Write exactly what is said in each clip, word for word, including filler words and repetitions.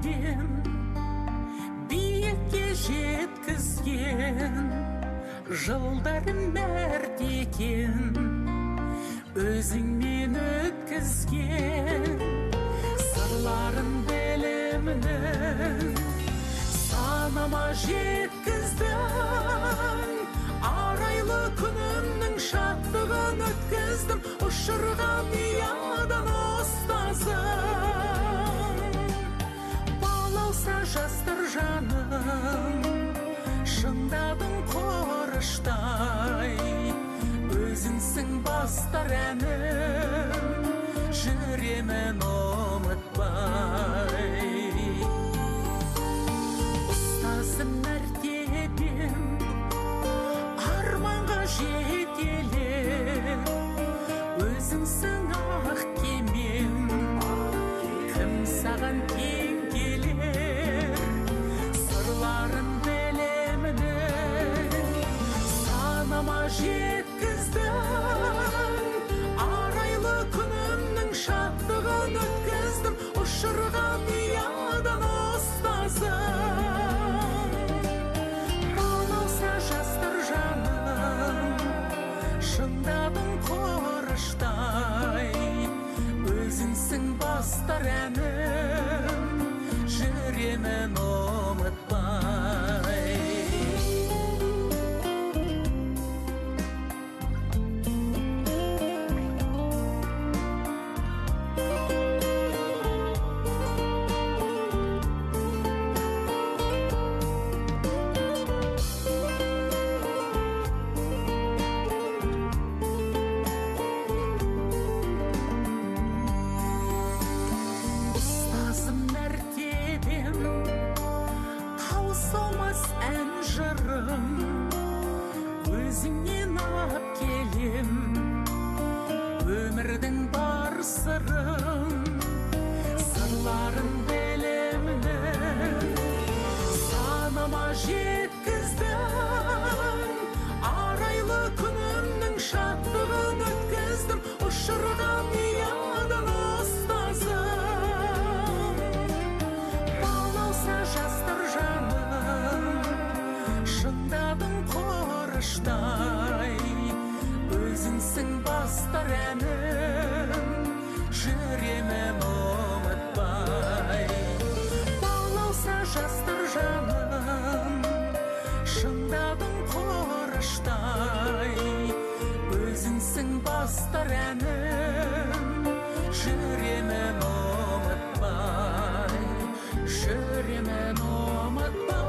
мәртебем биікке жеткізген, жылдарым мәрт екен өзіңмен өткізген. Сырларын білімнің санама жеткіздің, арайлы күнімнің шаттығын өткіздім, ұшырған ұядан ұстазым. Балауса жастар жаным, шыңдадың қорыштай, өзіңсің бастар әнім, жүремін ұмытпай. Ұстазым мәртебем арманға жетелер, өзіңсің ақ кемем, кім саған тең келер. Сырларын білемін санама жеткіздің, арайлы күнімнің шаттығын өткіздім, ұшырған ұядан ұстазым. Балауса жастар жаным, шыңдадың қорыштай, өзіңсің бастар әнім, жүремін ұмытпай. Ұстазым мәртебем таусылмас ән жырым, өзіңнен ап келем өмірдің бар сырын. Сырларын білемін санама жеткіздің, арайлы күнімнің шаттығын өткіздім, ұшырған ұядан ұстазым. Балауса жастар жаным, шыңдадың қорыштай, өзіңсің бастар әнім, жүремін ұмытпай. Балауса жастар жаным, шыңдадың қорыштай, өзіңсің бастар әнім, жүремін ұмытпай, жүремін ұмытпай.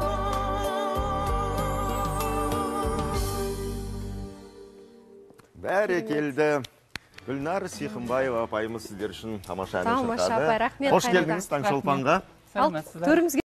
Бәрекелді. Гүлнар Сихымбаева апайымыз сіздер үшін тамаша ән Тамаша шырқады. апай, рахмет. Қош келдіңіз Таңшолпанға. Ал төрімізге